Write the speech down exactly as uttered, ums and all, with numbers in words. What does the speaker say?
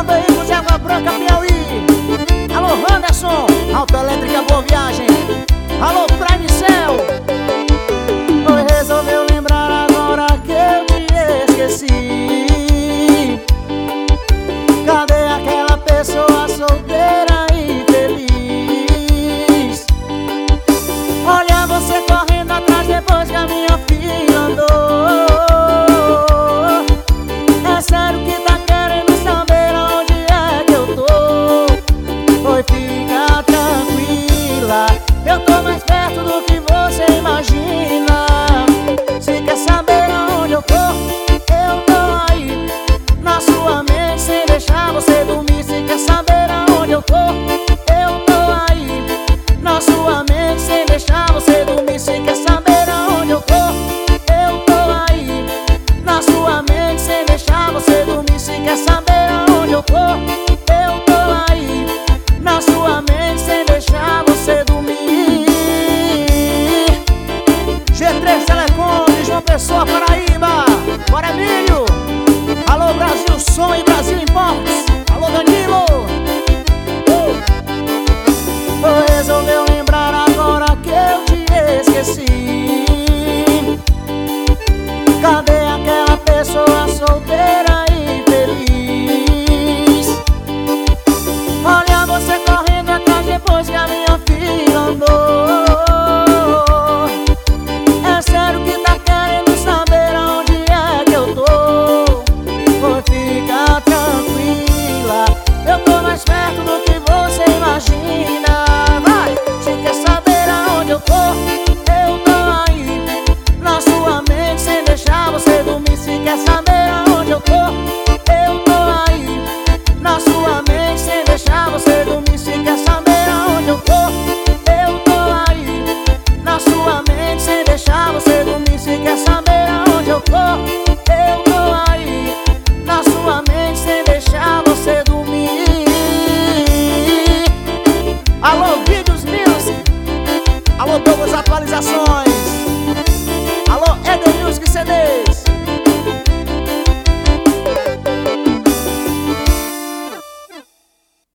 Veículos de Água Branca, Piauí. Alô, Anderson, Autoelétrica Boa Viagem. Alô, Prime Cell. Oi, resolveu lembrar agora que eu te esqueci. Cadê aquela pessoa solteira e feliz? Olha você correndo atrás depois que a minha filha andou. É sério que tá querendo saber onde é que eu tô? Oi, fica tranquila, eu tô mais perto do que você imagina. Se quer saber aonde eu tô, eu tô aí na sua mente sem deixar você dormir. Se quer saber aonde eu tô, eu tô aí na sua mente sem deixar você dormir. Se quer saber aonde eu tô, eu tô aí na sua mente sem deixar você dormir. Se quer saber aonde eu tô, eu tô aí na sua mente sem deixar você dormir. G três Telecom de João Pessoa, Paraíba. Bora, Emílio. Alô, Brasil Som e Brasil Imports. Alô, Danilo. uh! Resolveu lembrar agora que eu te esqueci. Cadê aquela pessoa solteira e feliz? Olha você correndo atrás depois que a minha filha andou. É sério que tá querendo saber aonde é que eu tô? Pô, fica tranquila, eu tô mais perto do que você imagina. Vai! Se quer saber aonde eu tô, eu tô aí na sua mente sem deixar você dormir. Se quer saber aonde eu tô, eu tô aí na sua mente sem deixar você dormir. Se quer saber aonde eu tô, eu tô aí na sua mente sem deixar você dormir. Se quer saber aonde eu tô, eu tô aí na sua mente sem deixar você dormir. Alô, Vídeos Music. Alô, Douglas Atualizações.